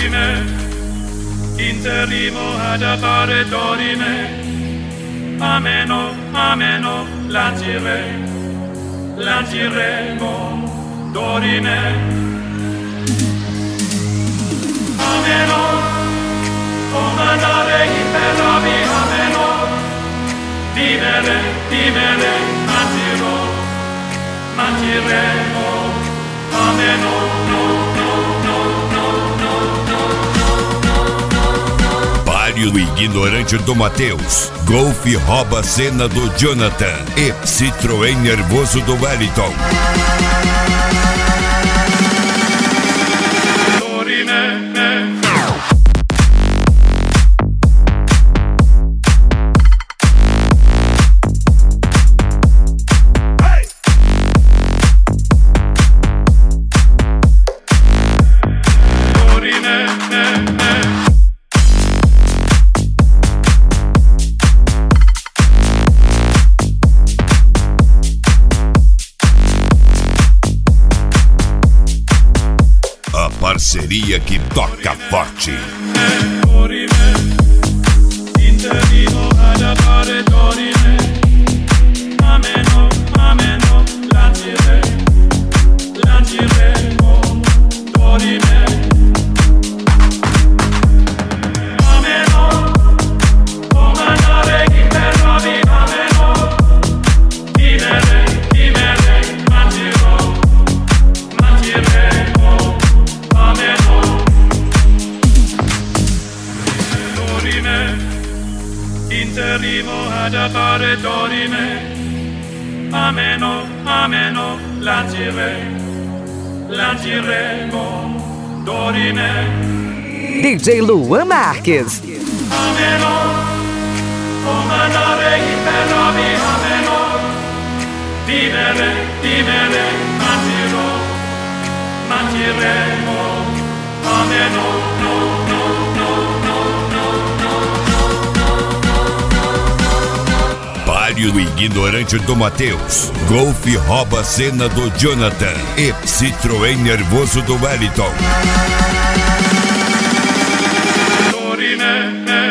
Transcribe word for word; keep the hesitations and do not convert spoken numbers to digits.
Dorime, interrimo ad appare dorime. Ameno, ameno, lancire, lanciremo, dorime. Ameno, comandare imperrabi, ameno, vivere, vivere, mantirò, mantiremo, ameno, no, no, no, no, no, no. Palio do ignorante do Matheus, Golf rouba a cena do Jonathan e Citroën nervoso do Wellington. Parceria que toca forte. Interrimo ad appare dorime. Ameno, ameno, lancire, lanciremo, dorime. Ameno, comandare imperrabi, ameno, vivere, vivere, mantirò, mantiremo. Dorime, interrimo ad appare dorime. Ameno, ameno, lancire, lanciremo, dorime. D J Luan Marques. Ameno, comandare imperrabi, ameno, vivere, vivere, mantirò, mantiremo, ameno, no, no, no, Palio do ignorante do Matheus, Golf rouba a cena do Jonathan e Citroën nervoso do Wellington. Dorime,